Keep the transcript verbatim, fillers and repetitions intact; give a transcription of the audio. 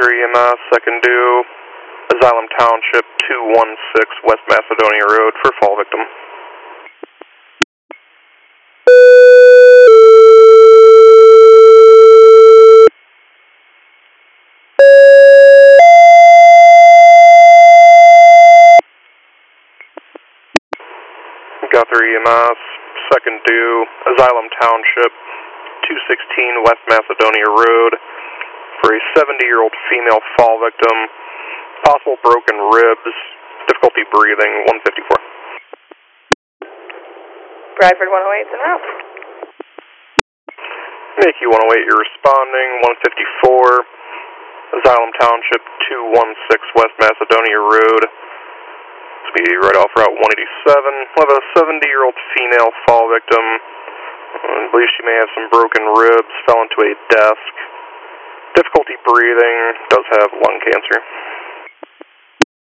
three E M S, second due, Asylum Township, two one six West Macedonia Road for fall victim. Guthrie E M S, second due, Asylum Township, two sixteen West Macedonia Road for a seventy-year-old female fall victim, possible broken ribs, difficulty breathing, one fifty-four. Bradford one oh eight, and out. Make you one oh eight, you're responding, one fifty-four, Asylum Township, two one six West Macedonia Road. This will be right off Route one eighty-seven. We'll have a seventy-year-old female fall victim. I believe she may have some broken ribs, fell into a desk. Difficulty breathing, does have lung cancer.